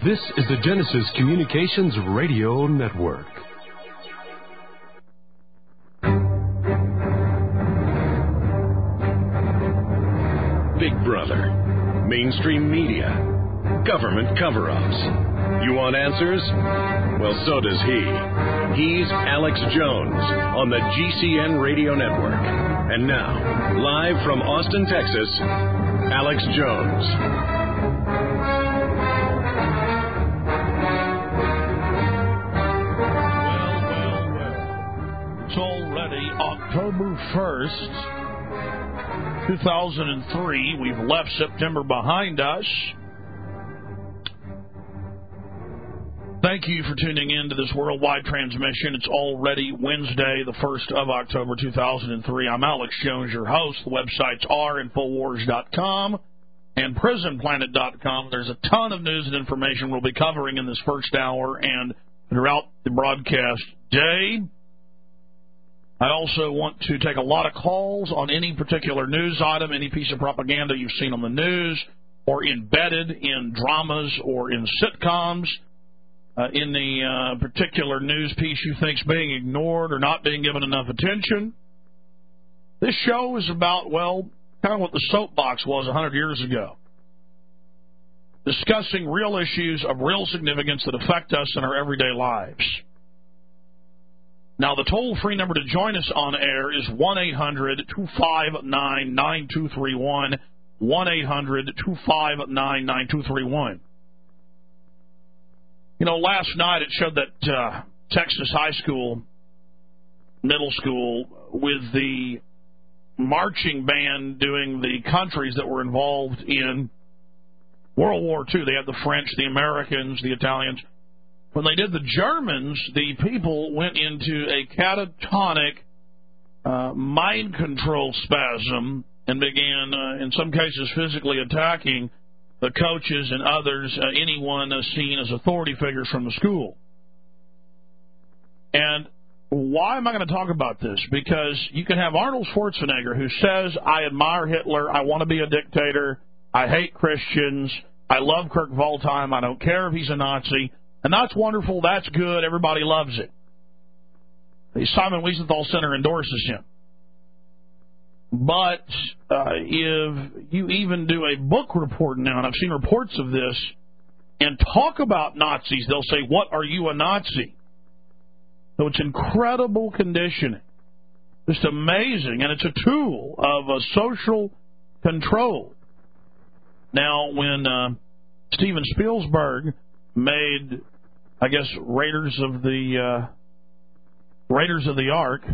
This is the Genesis Communications Radio Network. Big Brother, mainstream media, government cover-ups. You want answers? Well, so does he. He's Alex Jones on the GCN Radio Network. And now, live from Austin, Texas, Alex Jones. Well. It's already October 1st. 2003. We've left September behind us. Thank you for tuning in to this worldwide transmission. It's already Wednesday, the 1st of October, 2003. I'm Alex Jones, your host. The websites are Infowars.com and PrisonPlanet.com. There's a ton of news and information we'll be covering in this first hour and throughout the broadcast day. I also want to take a lot of calls on any particular news item, any piece of propaganda you've seen on the news, or embedded in dramas or in sitcoms, in the particular news piece you think is being ignored or not being given enough attention. This show is about, well, kind of what the soapbox was 100 years ago. Discussing real issues of real significance that affect us in our everyday lives. Now, the toll-free number to join us on air is 1-800-259-9231, 1-800-259-9231. You know, last night it showed that Texas high school, middle school, with the marching band doing the countries that were involved in World War II. They had the French, the Americans, the Italians. When they did the Germans, the people went into a catatonic mind control spasm and began, in some cases, physically attacking the coaches and others, anyone seen as authority figures from the school. And why am I going to talk about this? Because you can have Arnold Schwarzenegger who says, I admire Hitler, I want to be a dictator, I hate Christians, I love Kurt Waldheim, I don't care if he's a Nazi. And that's wonderful, that's good, everybody loves it. The Simon Wiesenthal Center endorses him. But if you even do a book report now, and I've seen reports of this, and talk about Nazis, they'll say, what are you, a Nazi? So it's incredible conditioning. Just amazing, and it's a tool of social control. Now, when Steven Spielberg made, I guess, Raiders of the Ark,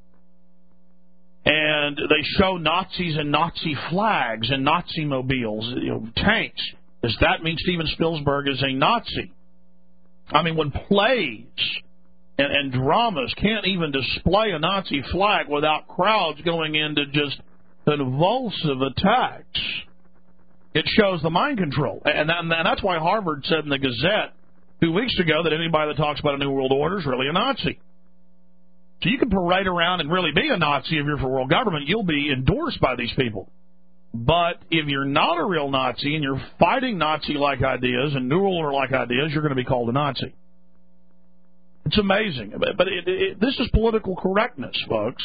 and they show Nazis and Nazi flags and Nazi mobiles, tanks. Does that mean Steven Spielberg is a Nazi? I mean, when plays and dramas can't even display a Nazi flag without crowds going into just convulsive attacks, it shows the mind control. And that's why Harvard said in the Gazette 2 weeks ago that anybody that talks about a New World Order is really a Nazi. So you can parade around and really be a Nazi if you're for world government. You'll be endorsed by these people. But if you're not a real Nazi and you're fighting Nazi-like ideas and New World Order-like ideas, you're going to be called a Nazi. It's amazing. But this is political correctness, folks.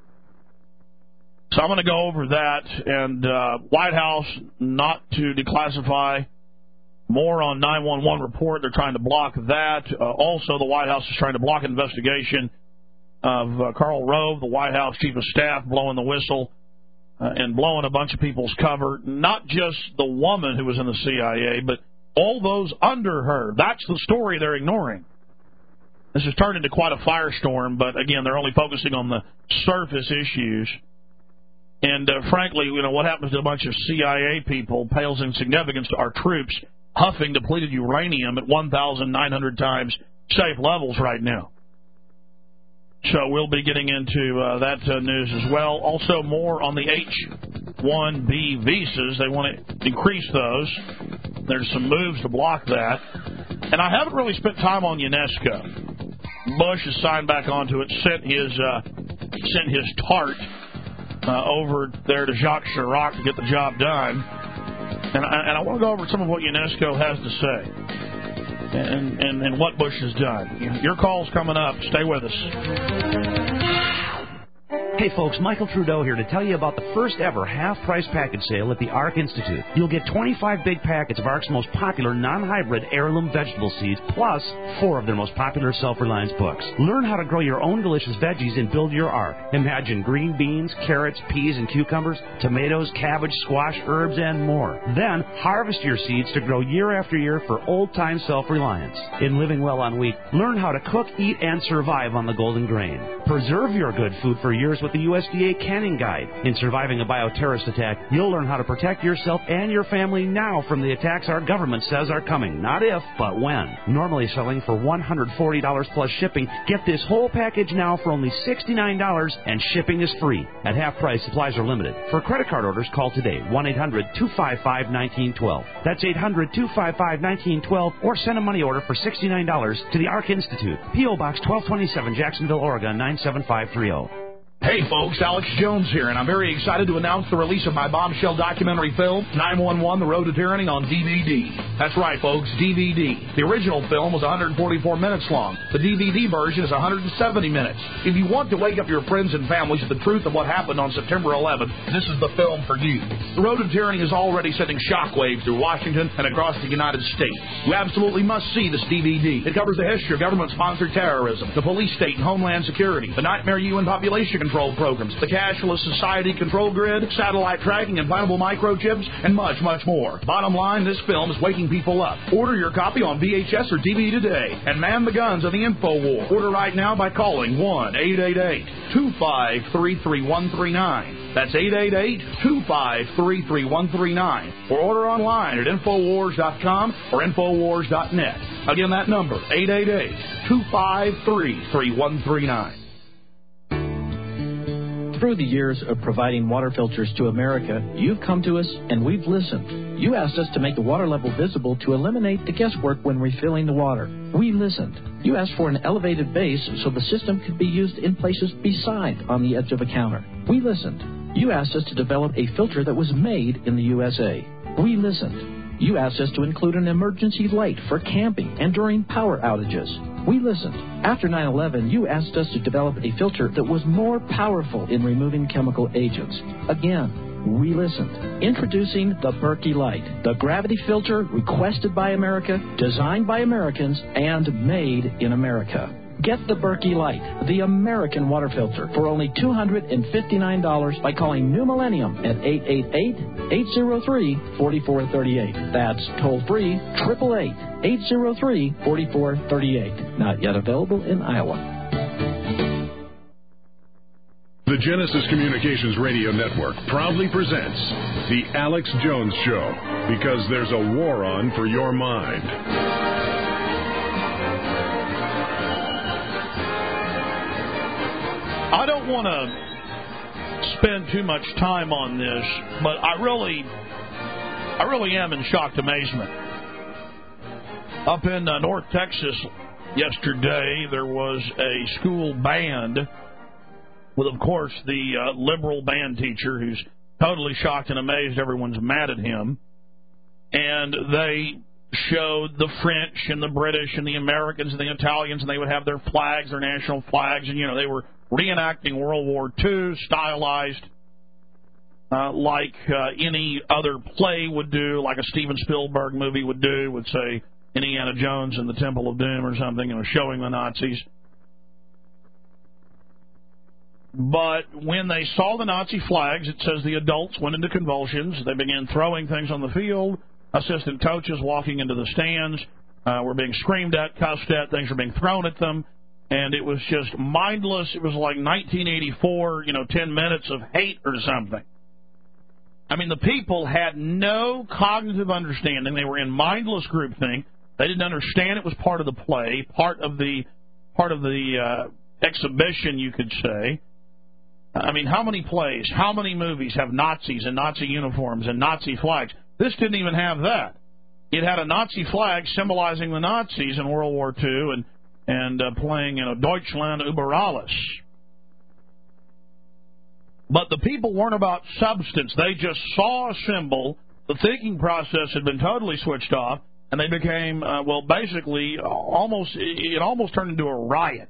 So I'm going to go over that. And White House not to declassify. More on 911 report. They're trying to block that. Also, the White House is trying to block an investigation of Karl Rove, the White House chief of staff, blowing the whistle and blowing a bunch of people's cover. Not just the woman who was in the CIA, but all those under her. That's the story they're ignoring. This has turned into quite a firestorm, but again, they're only focusing on the surface issues. And frankly, what happens to a bunch of CIA people pales in significance to our troops huffing depleted uranium at 1,900 times safe levels right now. So we'll be getting into that news as well. Also, more on the H-1B visas. They want to increase those. There's some moves to block that. And I haven't really spent time on UNESCO. Bush has signed back onto it, sent his TART over there to Jacques Chirac to get the job done. And I want to go over some of what UNESCO has to say. and what Bush has done. Your call's coming up. Stay with us. Hey folks, Michael Trudeau here to tell you about the first ever half-price package sale at the ARC Institute. You'll get 25 big packets of ARC's most popular non-hybrid heirloom vegetable seeds, plus 4 of their most popular self-reliance books. Learn how to grow your own delicious veggies and build your ARC. Imagine green beans, carrots, peas, and cucumbers, tomatoes, cabbage, squash, herbs, and more. Then harvest your seeds to grow year after year for old-time self-reliance. In Living Well on Wheat, learn how to cook, eat, and survive on the golden grain. Preserve your good food for years with the USDA Canning Guide. In Surviving a Bioterrorist Attack, you'll learn how to protect yourself and your family now from the attacks our government says are coming. Not if, but when. Normally selling for $140 plus shipping, get this whole package now for only $69, and shipping is free. At half price, supplies are limited. For credit card orders, call today, 1-800-255-1912. That's 800-255-1912, or send a money order for $69 to the ARC Institute. P.O. Box 1227, Jacksonville, Oregon, 97530. Hey folks, Alex Jones here, and I'm very excited to announce the release of my bombshell documentary film, 911: The Road to Tyranny, on DVD. That's right, folks, DVD. The original film was 144 minutes long. The DVD version is 170 minutes. If you want to wake up your friends and families to the truth of what happened on September 11th, this is the film for you. The Road to Tyranny is already sending shockwaves through Washington and across the United States. You absolutely must see this DVD. It covers the history of government-sponsored terrorism, the police state and homeland security, the nightmare UN population control programs, the cashless society control grid, satellite tracking, implantable microchips, and much, much more. Bottom line, this film is waking people up. Order your copy on VHS or DVD today and man the guns of the info war. Order right now by calling 1-888-253-3139. That's 888-253-3139. Or order online at Infowars.com or Infowars.net. Again, that number, 888-253-3139. Through the years of providing water filters to America, you've come to us and we've listened. You asked us to make the water level visible to eliminate the guesswork when refilling the water. We listened. You asked for an elevated base so the system could be used in places beside on the edge of a counter. We listened. You asked us to develop a filter that was made in the USA. We listened. You asked us to include an emergency light for camping and during power outages. We listened. After 9/11, you asked us to develop a filter that was more powerful in removing chemical agents. Again, we listened. Introducing the Berkey Light, the gravity filter requested by America, designed by Americans, and made in America. Get the Berkey Light, the American water filter, for only $259 by calling New Millennium at 888-803-4438. That's toll-free, 888-803-4438. Not yet available in Iowa. The Genesis Communications Radio Network proudly presents The Alex Jones Show, because there's a war on for your mind. I don't want to spend too much time on this, but I really am in shocked amazement. Up in North Texas yesterday, there was a school band with, of course, the liberal band teacher who's totally shocked and amazed. Everyone's mad at him. And they showed the French and the British and the Americans and the Italians, and they would have their flags, their national flags, and, they were reenacting World War II, stylized like any other play would do, like a Steven Spielberg movie would do, would say Indiana Jones and the Temple of Doom or something, showing the Nazis. But when they saw the Nazi flags, it says the adults went into convulsions. They began throwing things on the field. Assistant coaches walking into the stands were being screamed at, cussed at. Things were being thrown at them. And it was just mindless. It was like 1984, 10 minutes of hate or something. I mean, the people had no cognitive understanding. They were in mindless groupthink. They didn't understand it was part of the play, part of the exhibition, you could say. I mean, how many plays, how many movies have Nazis and Nazi uniforms and Nazi flags? This didn't even have that. It had a Nazi flag symbolizing the Nazis in World War II and playing Deutschland über alles. But the people weren't about substance. They just saw a symbol. The thinking process had been totally switched off, and they became, basically, it almost turned into a riot.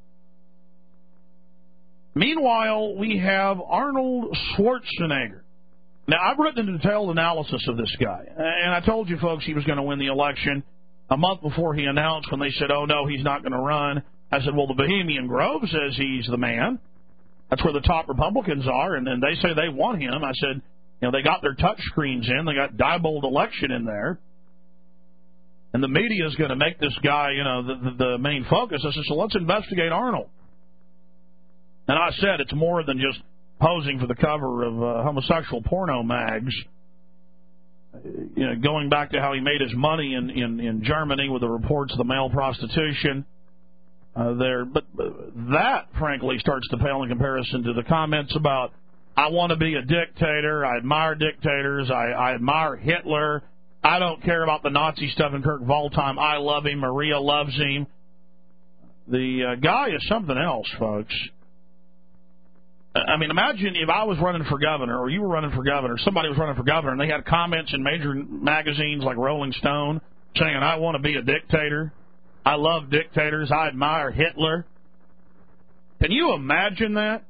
Meanwhile, we have Arnold Schwarzenegger. Now, I've written a detailed analysis of this guy, and I told you folks he was going to win the election a month before he announced when they said, oh, no, he's not going to run. I said, well, the Bohemian Grove says he's the man. That's where the top Republicans are, and they say they want him. I said, they got their touch screens in. They got Diebold election in there. And the media is going to make this guy, the main focus. I said, so let's investigate Arnold. And I said it's more than just posing for the cover of homosexual porno mags. Going back to how he made his money in Germany with the reports of the male prostitution there. But that, frankly, starts to pale in comparison to the comments about, I want to be a dictator, I admire dictators, I admire Hitler, I don't care about the Nazi stuff in Kirk Waldheim, I love him, Maria loves him. The guy is something else, folks. I mean, imagine if I was running for governor, or you were running for governor, somebody was running for governor, and they had comments in major magazines like Rolling Stone saying, I want to be a dictator, I love dictators, I admire Hitler. Can you imagine that?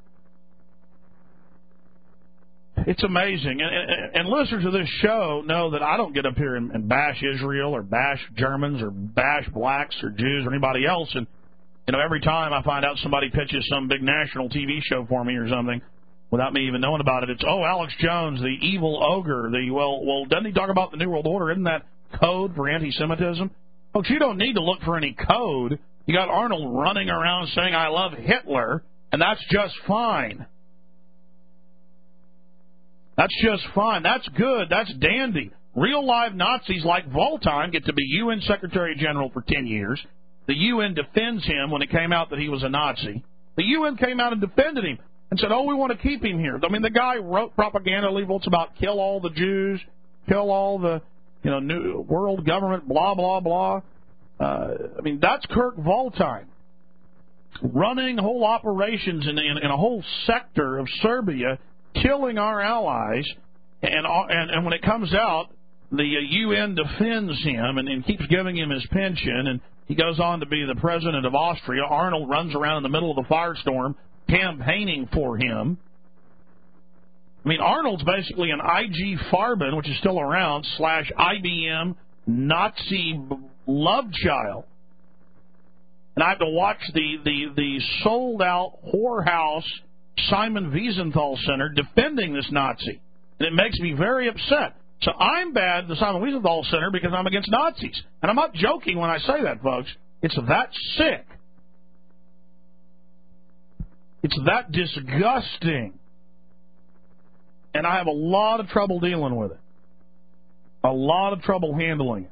It's amazing. And listeners of this show know that I don't get up here and bash Israel or bash Germans or bash blacks or Jews or anybody else. And every time I find out somebody pitches some big national TV show for me or something, without me even knowing about it, it's, Alex Jones, the evil ogre. Well, doesn't he talk about the New World Order? Isn't that code for anti-Semitism? Folks, you don't need to look for any code. You got Arnold running around saying, I love Hitler, and that's just fine. That's just fine. That's good. That's dandy. Real live Nazis like Waldheim get to be UN Secretary General for 10 years. The UN defends him when it came out that he was a Nazi. The UN came out and defended him and said, we want to keep him here. I mean, the guy wrote propaganda leaflets about kill all the Jews, kill all the new world government, blah, blah, blah. That's Kirk Waldheim running whole operations in a whole sector of Serbia, killing our allies. And when it comes out, the UN defends him and keeps giving him his pension, and he goes on to be the president of Austria. Arnold runs around in the middle of the firestorm campaigning for him. I mean, Arnold's basically an IG Farben, which is still around, / IBM Nazi love child. And I have to watch the sold-out whorehouse Simon Wiesenthal Center defending this Nazi. And it makes me very upset. So I'm bad at the Simon Wiesenthal Center because I'm against Nazis. And I'm not joking when I say that, folks. It's that sick. It's that disgusting. And I have a lot of trouble dealing with it. A lot of trouble handling it.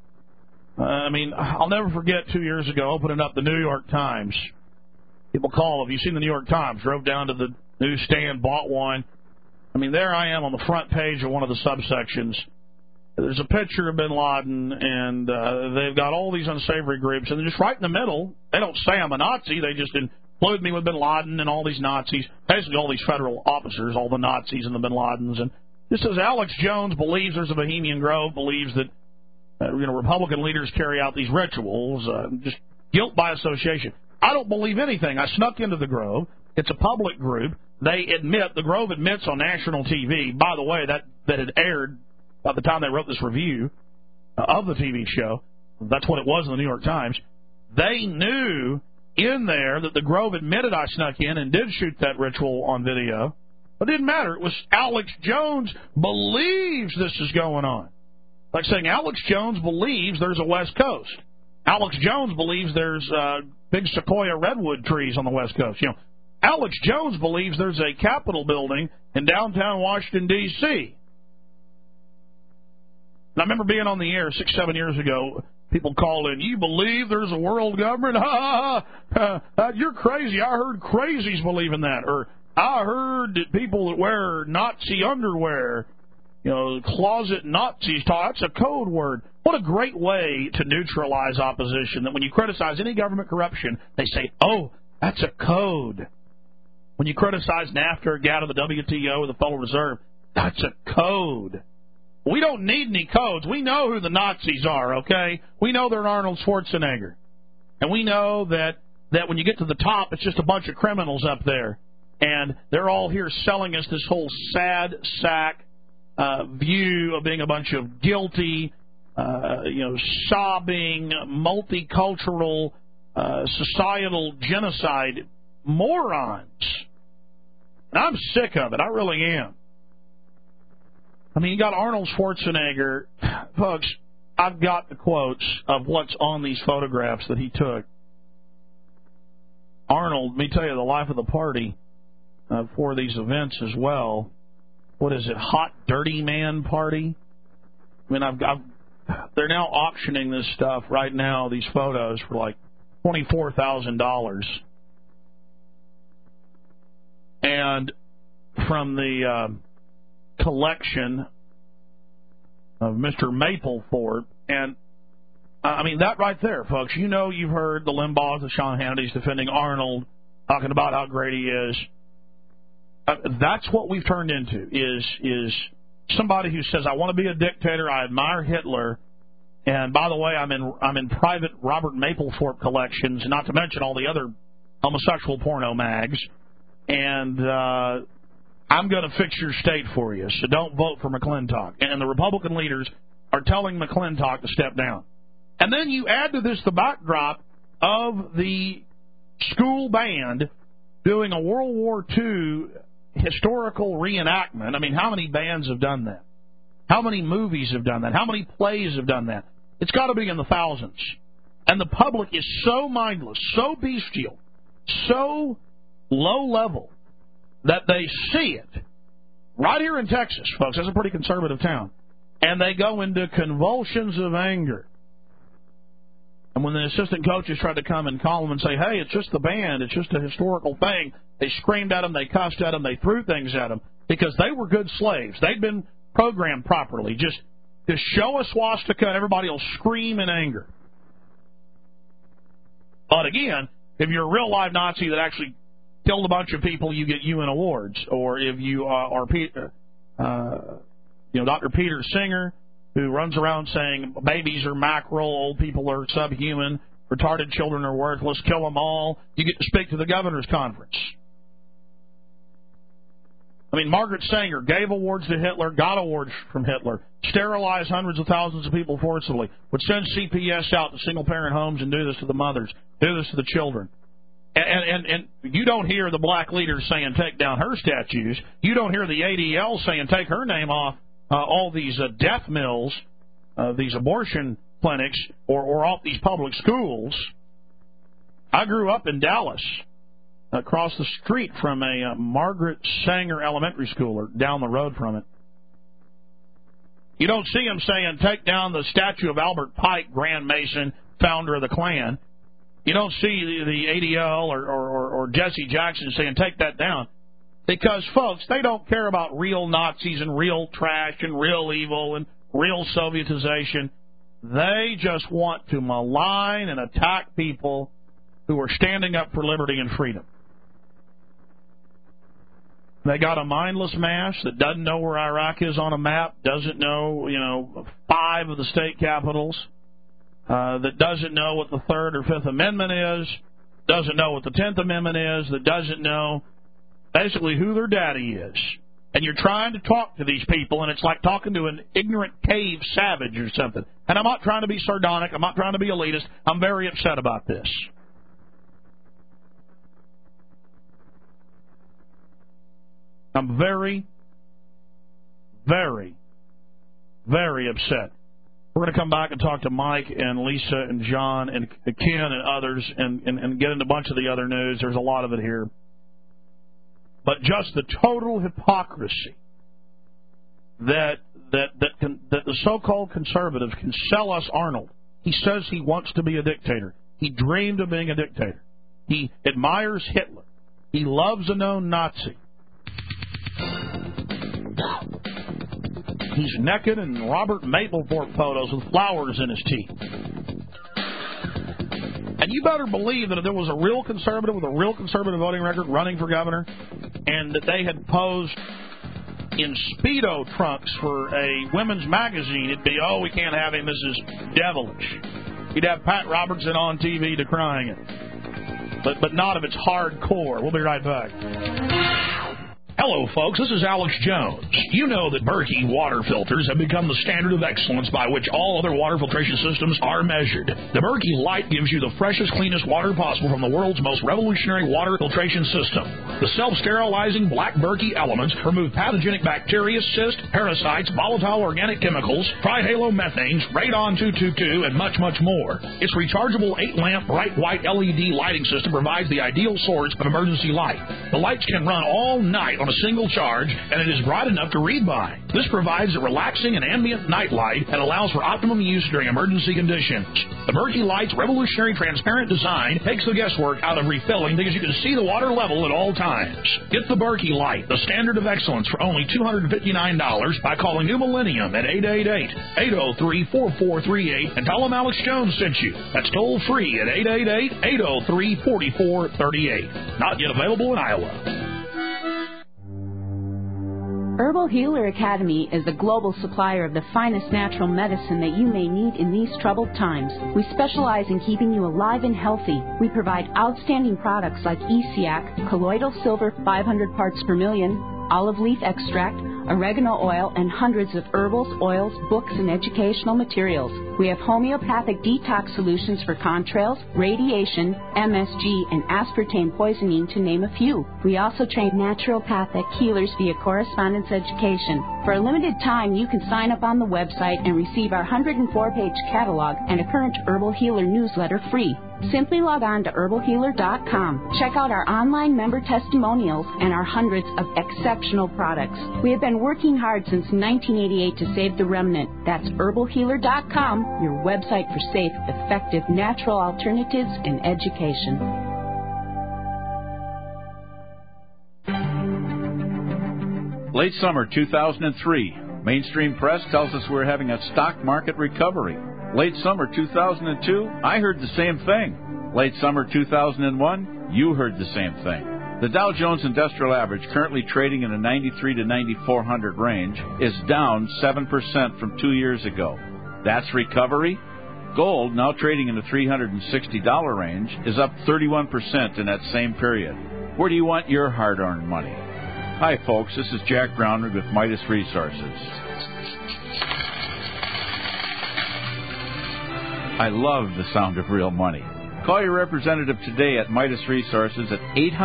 I'll never forget 2 years ago opening up the New York Times. People call, have you seen the New York Times? Drove down to the newsstand, bought one. There I am on the front page of one of the subsections. There's a picture of bin Laden, and they've got all these unsavory groups. And just right in the middle, they don't say I'm a Nazi. They just include me with bin Laden and all these Nazis. Basically, all these federal officers, all the Nazis and the bin Ladens. And this says Alex Jones believes there's a Bohemian Grove, believes that Republican leaders carry out these rituals, just guilt by association. I don't believe anything. I snuck into the Grove. It's a public group. The Grove admits on national TV, by the way, that had aired by the time they wrote this review of the TV show. That's what it was in the New York Times. They knew in there that the Grove admitted I snuck in and did shoot that ritual on video. But it didn't matter. It was Alex Jones believes this is going on. Like saying Alex Jones believes there's a West Coast. Alex Jones believes there's big sequoia redwood trees on the West Coast. Alex Jones believes there's a Capitol building in downtown Washington, D.C. And I remember being on the air 6-7 years ago. People called in, you believe there's a world government? You're crazy. I heard crazies believe in that. Or I heard that people that wear Nazi underwear, closet Nazis talk. That's a code word. What a great way to neutralize opposition, that when you criticize any government corruption, they say, that's a code. When you criticize NAFTA or GATT or the WTO or the Federal Reserve, that's a code. We don't need any codes. We know who the Nazis are, okay? We know they're Arnold Schwarzenegger. And we know that when you get to the top, it's just a bunch of criminals up there. And they're all here selling us this whole sad sack view of being a bunch of guilty, sobbing, multicultural, societal genocide morons. And I'm sick of it. I really am. I mean, you got Arnold Schwarzenegger. Folks, I've got the quotes of what's on these photographs that he took. Arnold, let me tell you, the life of the party for these events as well. What is it, Hot Dirty Man Party? I mean, they're now auctioning this stuff right now, these photos, for like $24,000. And from the collection of Mr. Mapplethorpe, and I mean, that right there, folks, you know, you've heard the Limbaughs, the Sean Hannity's defending Arnold, talking about how great he is. That's what we've turned into, is somebody who says, I want to be a dictator, I admire Hitler, and by the way, I'm in private Robert Mapplethorpe collections, not to mention all the other homosexual porno mags, and I'm going to fix your state for you, so don't vote for McClintock. And the Republican leaders are telling McClintock to step down. And then you add to this the backdrop of the school band doing a World War II historical reenactment. I mean, how many bands have done that? How many movies have done that? How many plays have done that? It's got to be in the thousands. And the public is so mindless, so bestial, so low level, that they see it right here in Texas, folks. That's a pretty conservative town. And they go into convulsions of anger. And when the assistant coaches tried to come and call them and say, hey, it's just the band, it's just a historical thing, they screamed at them, they cussed at them, they threw things at them, because they were good slaves. They'd been programmed properly. Just show a swastika and everybody will scream in anger. But again, if you're a real live Nazi that actually killed a bunch of people, you get UN awards. Or if you are Dr. Peter Singer, who runs around saying babies are mackerel, old people are subhuman, retarded children are worthless, kill them all, you get to speak to the governor's conference. I mean, Margaret Sanger gave awards to Hitler, got awards from Hitler, sterilized hundreds of thousands of people forcibly, would send CPS out to single-parent homes and do this to the mothers, do this to the children. And you don't hear the black leaders saying take down her statues. You don't hear the ADL saying take her name off all these death mills, these abortion clinics, or off these public schools. I grew up in Dallas, across the street from a Margaret Sanger elementary school, or down the road from it. You don't see them saying take down the statue of Albert Pike, Grand Mason, founder of the Klan. You don't see the ADL or Jesse Jackson saying take that down. Because, folks, they don't care about real Nazis and real trash and real evil and real Sovietization. They just want to malign and attack people who are standing up for liberty and freedom. They got a mindless mass that doesn't know where Iraq is on a map, doesn't know, 5 of the state capitals, that doesn't know what the 3rd or 5th Amendment is, doesn't know what the 10th Amendment is, that doesn't know basically who their daddy is. And you're trying to talk to these people, and it's like talking to an ignorant cave savage or something. And I'm not trying to be sardonic. I'm not trying to be elitist. I'm very upset about this. I'm very, very, very upset. We're going to come back and talk to Mike and Lisa and John and Ken and others and get into a bunch of the other news. There's a lot of it here. But just the total hypocrisy that the so-called conservatives can sell us Arnold. He says he wants to be a dictator. He dreamed of being a dictator. He admires Hitler. He loves a known Nazi. He's naked in Robert Mapplethorpe photos with flowers in his teeth. And you better believe that if there was a real conservative with a real conservative voting record running for governor, and that they had posed in Speedo trunks for a women's magazine, it'd be, oh, we can't have him, this is devilish. You'd have Pat Robertson on TV decrying it. But not if it's hardcore. We'll be right back. Hello, folks. This is Alex Jones. You know that Berkey water filters have become the standard of excellence by which all other water filtration systems are measured. The Berkey Light gives you the freshest, cleanest water possible from the world's most revolutionary water filtration system. The self-sterilizing black Berkey elements remove pathogenic bacteria, cysts, parasites, volatile organic chemicals, trihalomethanes, radon-222, and much, much more. Its rechargeable 8-lamp bright white LED lighting system provides the ideal source of emergency light. The lights can run all night on a single charge, and it is bright enough to read by. This provides a relaxing and ambient night light that allows for optimum use during emergency conditions. The Berkey Light's revolutionary transparent design takes the guesswork out of refilling because you can see the water level at all times. Get the Berkey Light, the standard of excellence, for only $259 by calling New Millennium at 888-803-4438 and tell them Alex Jones sent you. That's toll free at 888-803-4438. Not yet available in Iowa. Herbal Healer Academy is a global supplier of the finest natural medicine that you may need in these troubled times. We specialize in keeping you alive and healthy. We provide outstanding products like ESIAC, colloidal silver 500 parts per million, olive leaf extract, oregano oil, and hundreds of herbals, oils, books, and educational materials. We have homeopathic detox solutions for contrails, radiation, MSG, and aspartame poisoning, to name a few. We also train naturopathic healers via correspondence education. For a limited time, you can sign up on the website and receive our 104-page catalog and a current Herbal Healer newsletter free. Simply log on to herbalhealer.com. Check out our online member testimonials and our hundreds of exceptional products. We have been working hard since 1988 to save the remnant. That's herbalhealer.com, your website for safe, effective, natural alternatives and education. Late summer 2003, Mainstream Press tells us we're having a stock market recovery. Late summer 2002, I heard the same thing. Late summer 2001, you heard the same thing. The Dow Jones Industrial Average, currently trading in the 93 to 9,400 range, is down 7% from 2 years ago. That's recovery? Gold, now trading in the $360 range, is up 31% in that same period. Where do you want your hard-earned money? Hi, folks. This is Jack Brownrigg with Midas Resources. I love the sound of real money. Call your representative today at Midas Resources at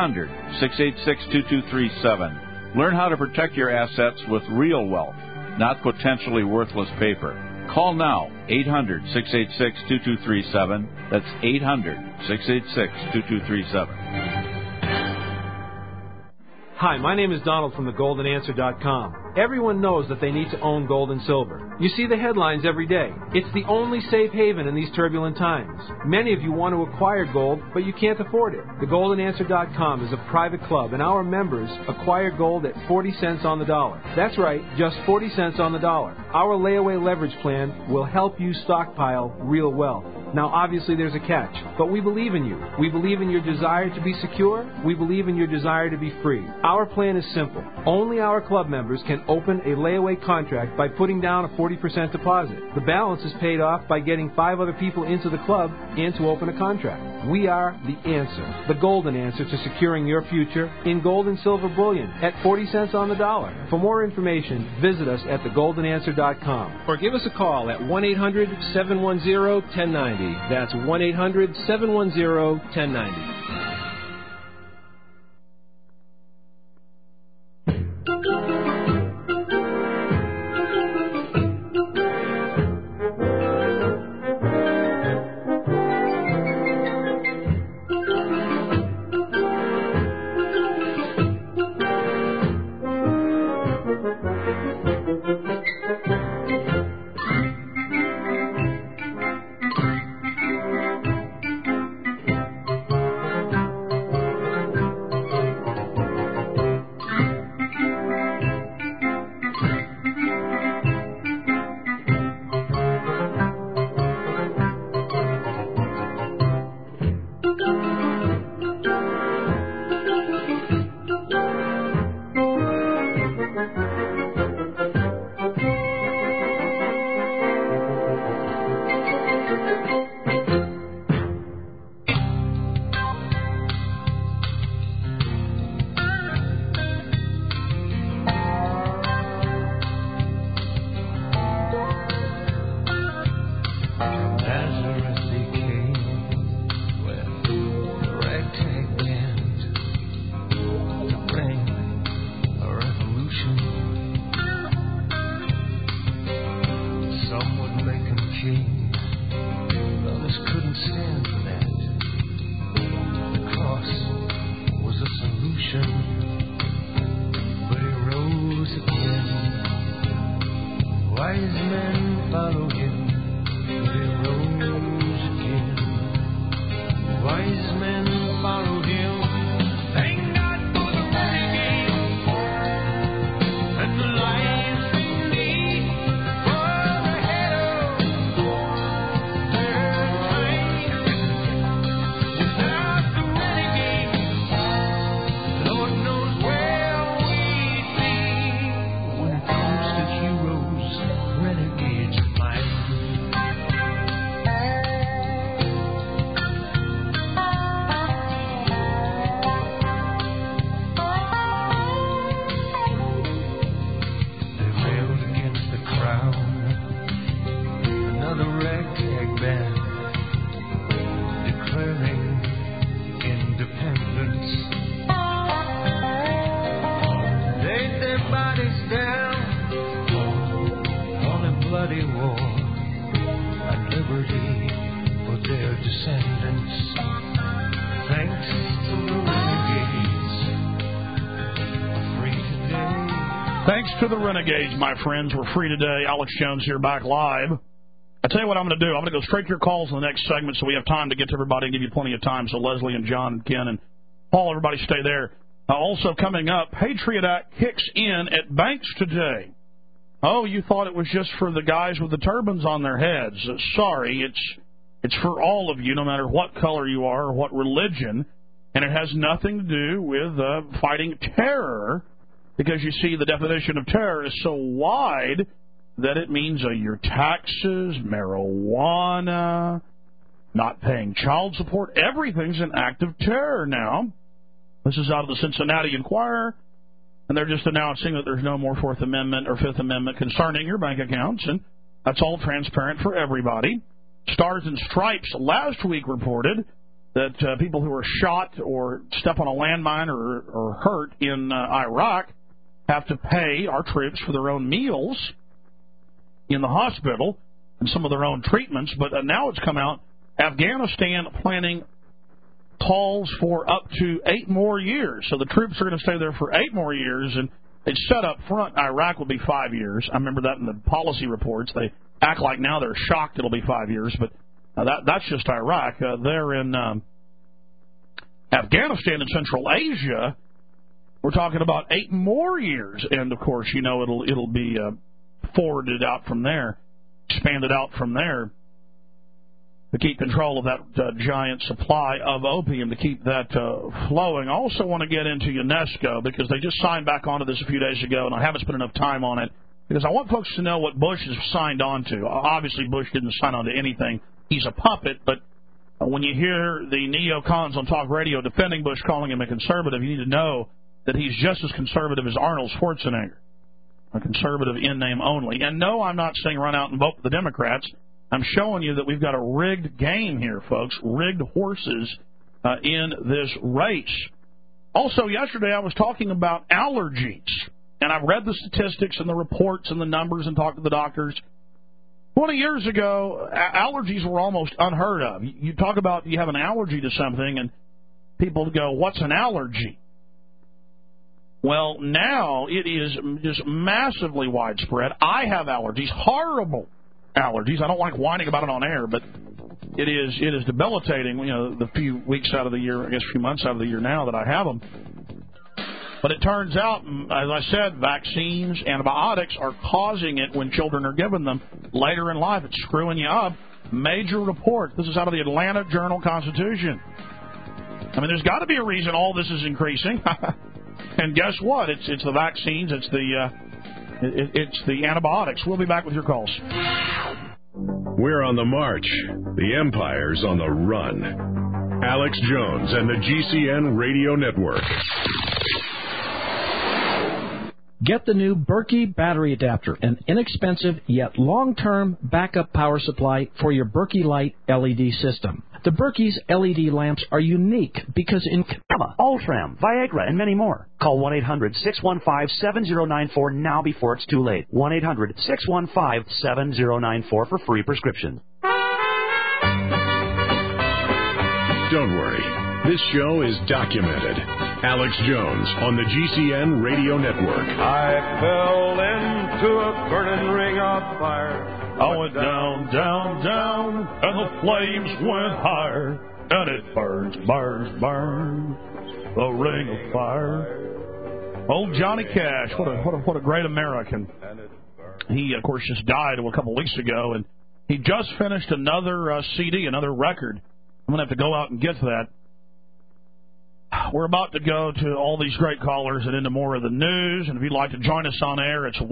800-686-2237. Learn how to protect your assets with real wealth, not potentially worthless paper. Call now, 800-686-2237. That's 800-686-2237. Hi, my name is Donald from thegoldenanswer.com. Everyone knows that they need to own gold and silver. You see the headlines every day. It's the only safe haven in these turbulent times. Many of you want to acquire gold, but you can't afford it. Thegoldenanswer.com is a private club, and our members acquire gold at 40 cents on the dollar. That's right, just 40 cents on the dollar. Our layaway leverage plan will help you stockpile real wealth. Now, obviously, there's a catch, but we believe in you. We believe in your desire to be secure. We believe in your desire to be free. Our plan is simple. Only our club members can open a layaway contract by putting down a 40% deposit. The balance is paid off by getting 5 other people into the club and to open a contract. We are the answer, the golden answer to securing your future in gold and silver bullion at 40 cents on the dollar. For more information, visit us at thegoldenanswer.com or give us a call at 1-800-710-1090. That's 1-800-710-1090. Jamaican king. Others couldn't stand for that. The cross was a solution, but he rose again. Wise men follow him, but he rose again. Wise men follow him. Thank God for the renegade and the life indeed. For ahead of their time. Without the renegade, Lord knows where we'd be. When it comes to heroes, renegades are mine. They railed against the crown, another ragtag band, declaring independence. Laid their bodies down on a bloody war and liberty for their descendants. Thanks to the renegades, we're free today. Thanks to the Renegades, my friends. We're free today. Alex Jones here, back live. I tell you what I'm going to do. I'm going to go straight to your calls in the next segment so we have time to get to everybody and give you plenty of time. So Leslie and John and Ken and Paul, everybody stay there. Also coming up, Patriot Act kicks in at banks today. Oh, you thought it was just for the guys with the turbans on their heads. Sorry, it's for all of you, no matter what color you are or what religion. And it has nothing to do with fighting terror, because you see the definition of terror is so wide that it means your taxes, marijuana, not paying child support. Everything's an act of terror now. This is out of the Cincinnati Enquirer, and they're just announcing that there's no more Fourth Amendment or Fifth Amendment concerning your bank accounts, and that's all transparent for everybody. Stars and Stripes last week reported that people who are shot or step on a landmine or hurt in Iraq have to pay our troops for their own meals in the hospital and some of their own treatments. But now it's come out, Afghanistan planning calls for up to 8 more years. So the troops are going to stay there for 8 more years, and it's set up front Iraq will be 5 years. I remember that in the policy reports. They act like now they're shocked it'll be 5 years, but that's just Iraq. They're in Afghanistan and Central Asia. We're talking about 8 more years, and of course, you know, it'll be forwarded out from there, expanded out from there to keep control of that giant supply of opium, to keep that flowing. I also want to get into UNESCO, because they just signed back onto this a few days ago, and I haven't spent enough time on it, because I want folks to know what Bush has signed on to. Obviously, Bush didn't sign on to anything. He's a puppet, but when you hear the neocons on talk radio defending Bush, calling him a conservative, you need to know that he's just as conservative as Arnold Schwarzenegger, a conservative in name only. And no, I'm not saying run out and vote for the Democrats. I'm showing you that we've got a rigged game here, folks, rigged horses in this race. Also, yesterday I was talking about allergies, and I've read the statistics and the reports and the numbers and talked to the doctors. 20 years ago, allergies were almost unheard of. You talk about you have an allergy to something, and people go, what's an allergy? Well, now it is just massively widespread. I have allergies, horrible allergies. I don't like whining about it on air, but it is debilitating, you know, the few weeks out of the year, I guess a few months out of the year now that I have them. But it turns out, as I said, vaccines, antibiotics are causing it when children are given them later in life. It's screwing you up. Major report. This is out of the Atlanta Journal-Constitution. I mean, there's got to be a reason all this is increasing. And guess what? It's the vaccines. It's the antibiotics. We'll be back with your calls. We're on the march. The empire's on the run. Alex Jones and the GCN Radio Network. Get the new Berkey battery adapter, an inexpensive yet long-term backup power supply for your Berkey Light LED system. The Berkey's LED lamps are unique because in Ultram, Viagra, and many more. Call 1-800-615-7094 now before it's too late. 1-800-615-7094 for free prescriptions. Don't worry. This show is documented. Alex Jones on the GCN Radio Network. I fell into a burning ring of fire. I went down, down, down, and the flames went higher. And it burns, burns, burns, the ring of fire. Old Johnny Cash, what a great American. He, of course, just died a couple weeks ago, and he just finished another CD, another record. I'm going to have to go out and get to that. We're about to go to all these great callers and into more of the news. And if you'd like to join us on air, it's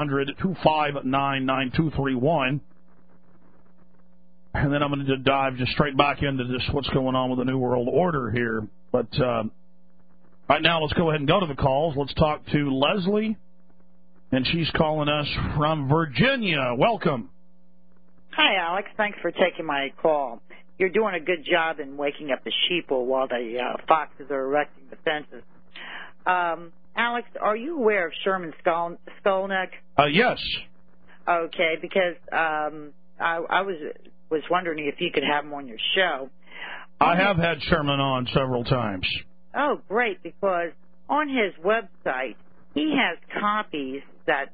1-800-259-9231. And then I'm going to dive just straight back into this, what's going on with the New World Order here. But right now, let's go ahead and go to the calls. Let's talk to Leslie, and she's calling us from Virginia. Welcome. Hi, Alex. Thanks for taking my call. You're doing a good job in waking up the sheeple while the foxes are erecting the fences. Alex, are you aware of Sherman Skolnick? Yes. Okay, because I was wondering if you could have him on your show. I have had Sherman on several times. Oh, great, because on his website, he has copies that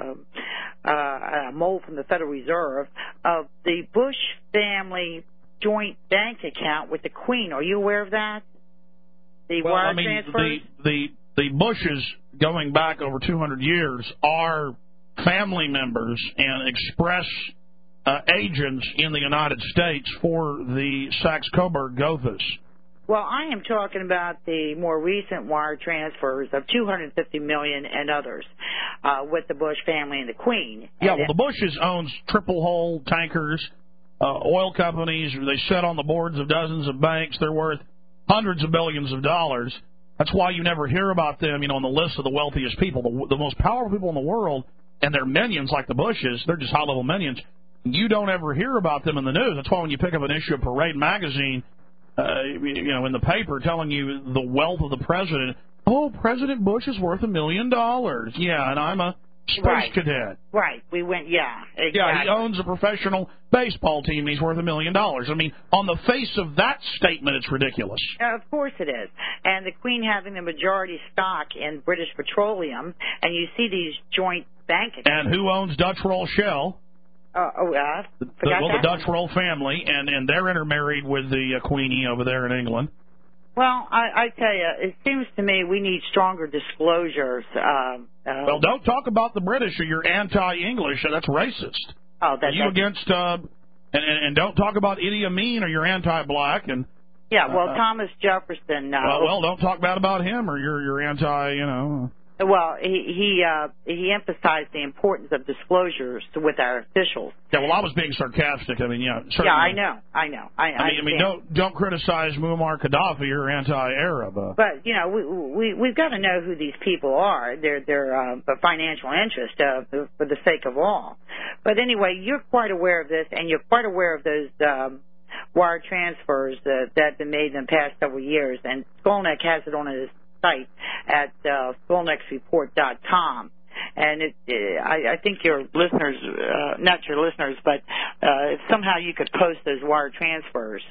mold from the Federal Reserve of the Bush family joint bank account with the Queen. Are you aware of that? The wire transfers? The Bushes, going back over 200 years, are family members and express agents in the United States for the Sachs-Coburg-Gothas. Well, I am talking about the more recent wire transfers of $250 million and others with the Bush family and the Queen. Yeah, well, the Bushes owns triple-hull tankers, oil companies. They sit on the boards of dozens of banks. They're worth hundreds of billions of dollars. That's why you never hear about them, on the list of the wealthiest people. The most powerful people in the world and their minions, like the Bushes, they're just high-level minions. You don't ever hear about them in the news. That's why when you pick up an issue of Parade magazine, in the paper telling you the wealth of the president, President Bush is worth $1 million. Yeah, and I'm a space cadet. Right. We went, exactly. Yeah, he owns a professional baseball team. He's worth $1 million. I mean, on the face of that statement, it's ridiculous. Of course it is. And the Queen having the majority stock in British Petroleum, and you see these joint bank accounts. And who owns Dutch Roll Shell? The Dutch Roll family, and they're intermarried with the Queenie over there in England. Well, I tell you, it seems to me we need stronger disclosures. Well, don't talk about the British or you're anti-English. That's racist. Are you against, and don't talk about Idi Amin or you're anti-black. And Thomas Jefferson. Well, don't talk bad about him or you're anti, Well, he emphasized the importance of disclosures with our officials. Yeah, well, I was being sarcastic. I mean, certainly. Yeah, I know. I mean, don't criticize Muammar Gaddafi or anti-Arab. But we've got to know who these people are. They're a financial interest for the sake of all. But anyway, you're quite aware of this, and you're quite aware of those wire transfers that have been made in the past several years. And Skolnick has it on his site at SkolnickReport.com. And I think your listeners, not your listeners, but if somehow you could post those wire transfers,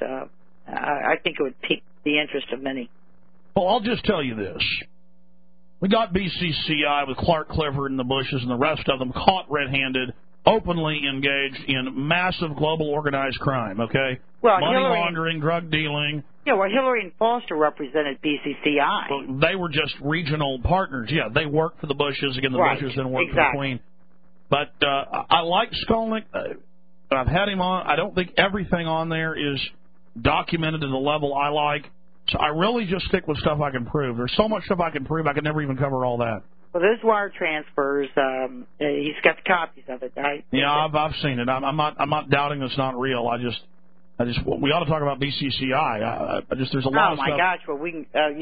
I think it would pique the interest of many. Well, I'll just tell you this. We got BCCI with Clark Clifford and the Bushes and the rest of them caught red-handed, openly engaged in massive global organized crime, okay? Well, money laundering, drug dealing. Yeah, well, Hillary and Foster represented BCCI. Well, they were just regional partners. Yeah, they worked for the Bushes. Again, the Bushes didn't work for the Queen. But I like Skolnick. I've had him on. I don't think everything on there is documented to the level I like. So I really just stick with stuff I can prove. There's so much stuff I can prove, I could never even cover all that. Well, those wire transfers, he's got the copies of it, right? Yeah, I've seen it. I'm not doubting it's not real. We ought to talk about BCCI. There's a lot of stuff. Oh my gosh! Well, we can.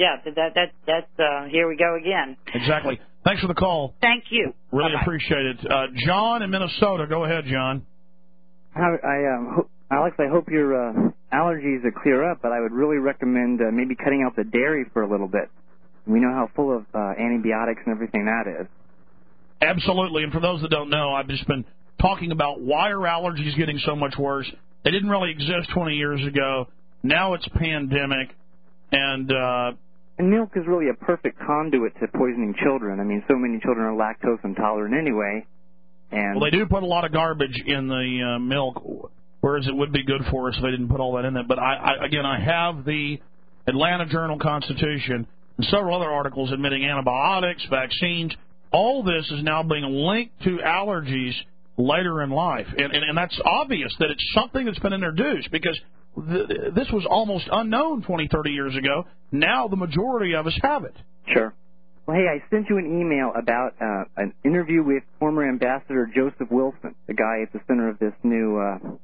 That's here we go again. Exactly. Thanks for the call. Thank you. Really appreciate it. John in Minnesota. Go ahead, John. Alex, I hope you're allergies to clear up, but I would really recommend maybe cutting out the dairy for a little bit. We know how full of antibiotics and everything that is. Absolutely. And for those that don't know, I've just been talking about why are allergies getting so much worse. They didn't really exist 20 years ago. Now it's pandemic. And milk is really a perfect conduit to poisoning children. I mean, so many children are lactose intolerant anyway. And well, they do put a lot of garbage in the milk, whereas it would be good for us if they didn't put all that in there. But, I have the Atlanta Journal-Constitution and several other articles admitting antibiotics, vaccines. All this is now being linked to allergies later in life. And that's obvious that it's something that's been introduced because this was almost unknown 20, 30 years ago. Now the majority of us have it. Sure. Well, hey, I sent you an email about an interview with former Ambassador Joseph Wilson, the guy at the center of this new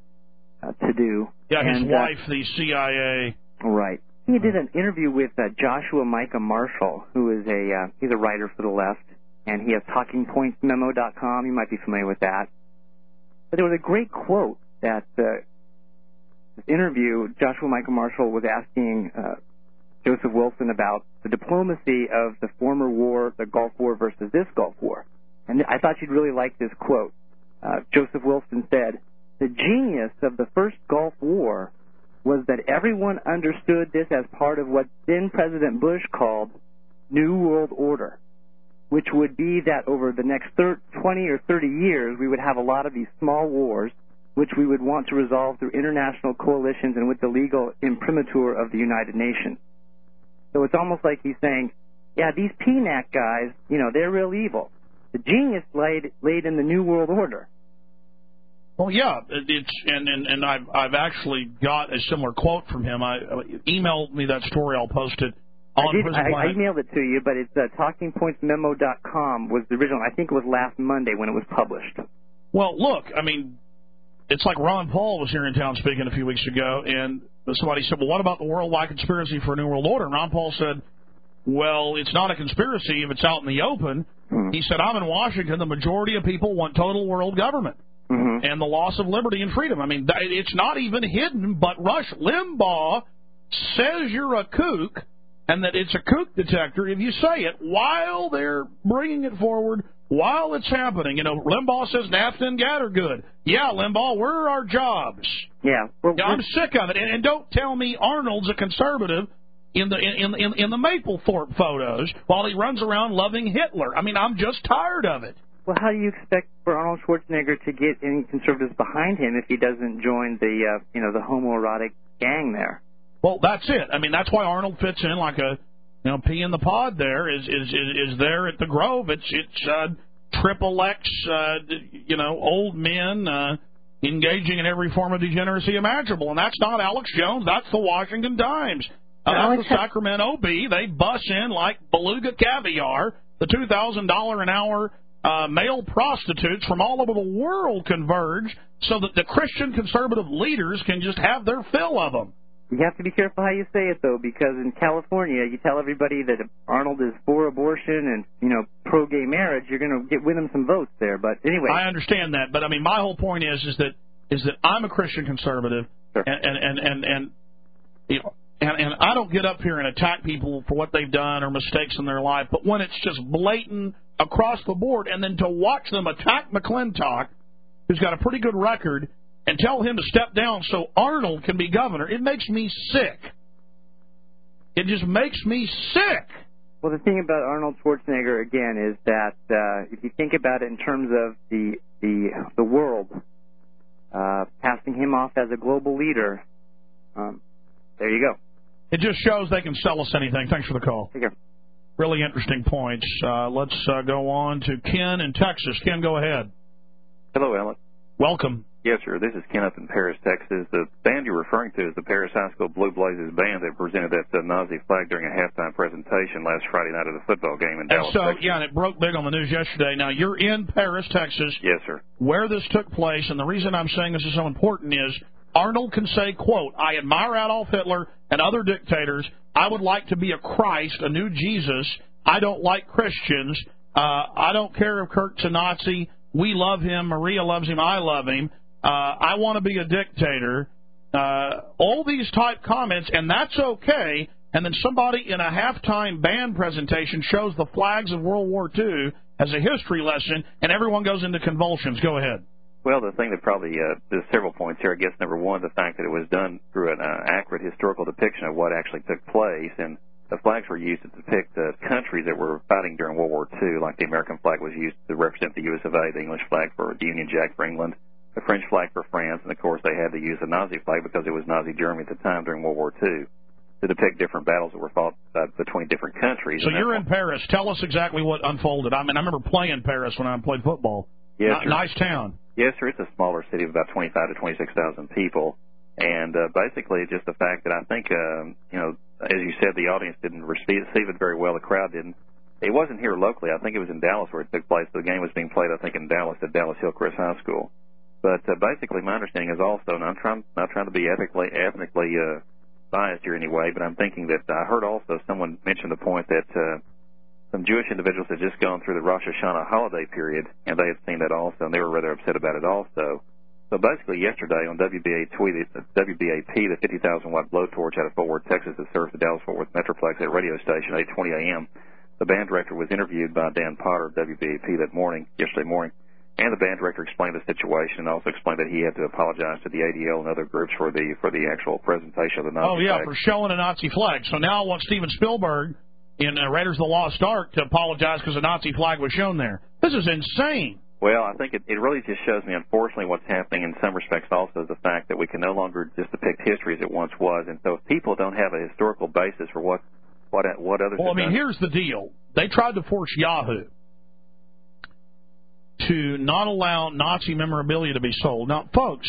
to-do. Yeah, his wife, the CIA. Right. He did an interview with Joshua Micah Marshall, who is he's a writer for the left, and he has TalkingPointsMemo.com. You might be familiar with that. But there was a great quote that this interview, Joshua Micah Marshall was asking Joseph Wilson about the diplomacy of the former war, the Gulf War versus this Gulf War. And I thought you'd really like this quote. Joseph Wilson said, "The genius of the first Gulf War was that everyone understood this as part of what then President Bush called New World Order, which would be that over the next 20 or 30 years, we would have a lot of these small wars, which we would want to resolve through international coalitions and with the legal imprimatur of the United Nations." So it's almost like he's saying, yeah, these PNAC guys, they're real evil. The genius laid in the New World Order. Well, yeah, and I've actually got a similar quote from him. Emailed me that story. I'll post it on Prison Planet. I emailed it to you, but it's TalkingPointsMemo.com was the original. I think it was last Monday when it was published. Well, look, I mean, it's like Ron Paul was here in town speaking a few weeks ago, and somebody said, well, what about the worldwide conspiracy for a New World Order? And Ron Paul said, well, it's not a conspiracy if it's out in the open. He said, I'm in Washington. The majority of people want total world government. And the loss of liberty and freedom. I mean, it's not even hidden, but Rush Limbaugh says you're a kook and that it's a kook detector if you say it while they're bringing it forward, while it's happening. Limbaugh says NAFTA and GATT are good. Yeah, Limbaugh, where are our jobs? Yeah. I'm sick of it. And don't tell me Arnold's a conservative in the Mapplethorpe photos while he runs around loving Hitler. I mean, I'm just tired of it. Well, how do you expect for Arnold Schwarzenegger to get any conservatives behind him if he doesn't join the the homoerotic gang there? Well, that's it. I mean, that's why Arnold fits in like a pea in the pod. There is there at the Grove. It's triple X, old men engaging in every form of degeneracy imaginable, and that's not Alex Jones. That's the Washington Times. That's the Sacramento Bee. They bus in like beluga caviar. The $2,000 an hour. Male prostitutes from all over the world converge so that the Christian conservative leaders can just have their fill of them. You have to be careful how you say it, though, because in California, you tell everybody that Arnold is for abortion and, pro-gay marriage, you're going to win them some votes there. But anyway. I understand that. But, I mean, my whole point is that I'm a Christian conservative, sure. and I don't get up here and attack people for what they've done or mistakes in their life, but when it's just blatant across the board, and then to watch them attack McClintock, who's got a pretty good record, and tell him to step down so Arnold can be governor, it makes me sick. It just makes me sick. Well, the thing about Arnold Schwarzenegger, again, is that if you think about it in terms of the world, passing him off as a global leader, there you go. It just shows they can sell us anything. Thanks for the call. Take care. Really interesting points. Let's go on to Ken in Texas. Ken, go ahead. Hello, Alex. Welcome. Yes, sir. This is Ken up in Paris, Texas. The band you're referring to is the Paris High School Blue Blazes band that presented that Nazi flag during a halftime presentation last Friday night at a football game in Dallas, Texas. Yeah, and it broke big on the news yesterday. Now, you're in Paris, Texas. Yes, sir. Where this took place, and the reason I'm saying this is so important is Arnold can say, quote, I admire Adolf Hitler and other dictators. I would like to be a Christ, a new Jesus. I don't like Christians. I don't care if Kirk's a Nazi. We love him. Maria loves him. I love him. I want to be a dictator. all these type comments, and that's okay. And then somebody in a halftime band presentation shows the flags of World War II as a history lesson, and everyone goes into convulsions. Go ahead. Well, the thing that probably, there's several points here. I guess number one, the fact that it was done through an accurate historical depiction of what actually took place, and the flags were used to depict the countries that were fighting during World War II, like the American flag was used to represent the US of A, the English flag for the Union Jack for England, the French flag for France, and of course they had to use the Nazi flag because it was Nazi Germany at the time during World War II to depict different battles that were fought between different countries. So you're in Paris. Tell us exactly what unfolded. I mean, I remember playing Paris when I played football. Yes, nice town. Yes, sir. It's a smaller city of about 25 to 26,000 people. And basically just the fact that I think, as you said, the audience didn't receive it very well. The crowd didn't. It wasn't here locally. I think it was in Dallas where it took place. The game was being played, I think, in Dallas at Dallas Hillcrest High School. But basically my understanding is also, and I'm not trying to be ethnically biased here anyway, but I'm thinking that I heard also someone mention the point that some Jewish individuals had just gone through the Rosh Hashanah holiday period, and they had seen that also, and they were rather upset about it also. So basically yesterday on WBAP, the 50,000-watt blowtorch out of Fort Worth, Texas, that serves the Dallas-Fort Worth Metroplex at radio station, 8:20 a.m., the band director was interviewed by Dan Potter of WBAP yesterday morning, and the band director explained the situation and also explained that he had to apologize to the ADL and other groups for the actual presentation of the Nazi flag. For showing a Nazi flag. So now I want Steven Spielberg in Raiders of the Lost Ark to apologize because a Nazi flag was shown there. This is insane. Well, I think it really just shows me, unfortunately, what's happening in some respects also is the fact that we can no longer just depict history as it once was. And so if people don't have a historical basis for what others Well, I mean, here's the deal. They tried to force Yahoo to not allow Nazi memorabilia to be sold. Now, folks,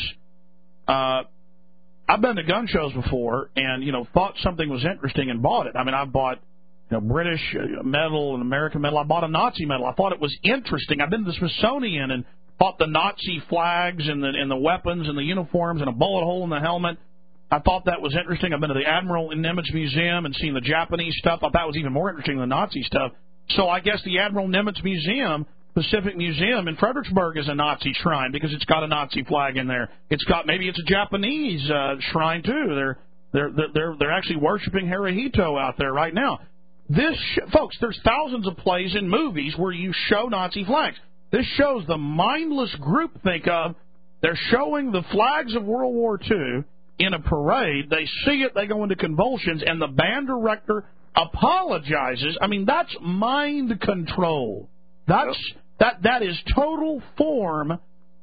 I've been to gun shows before and, thought something was interesting and bought it. I mean, I bought British medal and American medal. I bought a Nazi medal. I thought it was interesting. I've been to the Smithsonian and bought the Nazi flags and the weapons and the uniforms and a bullet hole in the helmet. I thought that was interesting. I've been to the Admiral Nimitz Museum and seen the Japanese stuff. I thought that was even more interesting than the Nazi stuff. So I guess the Admiral Nimitz Museum, Pacific Museum in Fredericksburg, is a Nazi shrine because it's got a Nazi flag in there. Maybe it's a Japanese shrine too. They're actually worshiping Hirohito out there right now. Folks, there's thousands of plays and movies where you show Nazi flags. This shows the mindless groupthink of they're showing the flags of World War II in a parade. They see it, they go into convulsions, and the band director apologizes. I mean, that's mind control. That is total form.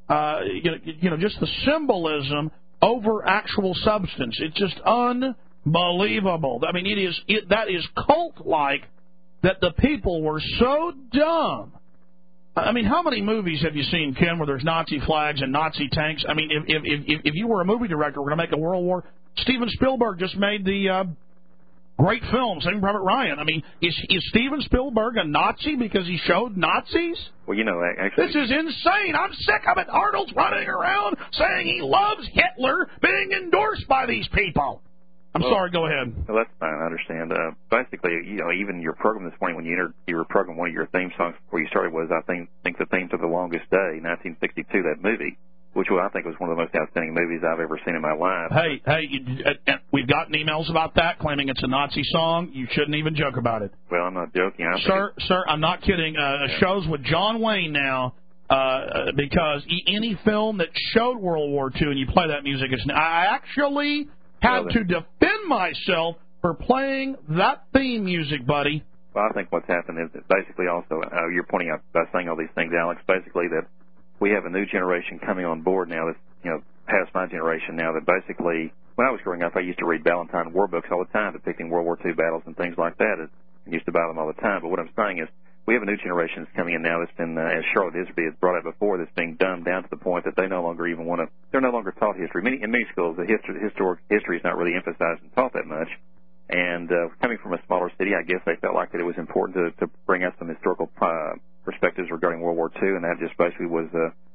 Just the symbolism over actual substance. It's just unbelievable. I mean, that is cult-like that the people were so dumb. I mean, how many movies have you seen, Ken, where there's Nazi flags and Nazi tanks? I mean, if you were a movie director, we're going to make a World War. Steven Spielberg just made the great film, Saving Private Ryan. I mean, is Steven Spielberg a Nazi because he showed Nazis? Well, actually, this is insane. I'm sick of it. Arnold's running around saying he loves Hitler, being endorsed by these people. I'm sorry, go ahead. Well, that's fine, I understand. Basically, even your program this morning, when you entered your program, one of your theme songs before you started was, I think the theme to The Longest Day, 1962, that movie, which I think was one of the most outstanding movies I've ever seen in my life. Hey, we've gotten emails about that, claiming it's a Nazi song. You shouldn't even joke about it. Well, I'm not joking. Sir, I'm not kidding. Shows with John Wayne now, because any film that showed World War II and you play that music, I actually had to defend myself for playing that theme music, buddy. Well, I think what's happened is that basically also, you're pointing out by saying all these things, Alex, basically that we have a new generation coming on board now that's, past my generation now, that basically, when I was growing up, I used to read Valentine war books all the time depicting World War II battles and things like that. I used to buy them all the time. But what I'm saying is we have a new generation that's coming in now that's been, as Charlotte Isby has brought up before, that's being dumbed down to the point that they no longer even want to, they're no longer taught history. In many schools, the historic history is not really emphasized and taught that much. And coming from a smaller city, I guess they felt like that it was important to bring out some historical perspectives regarding World War II, and that just basically was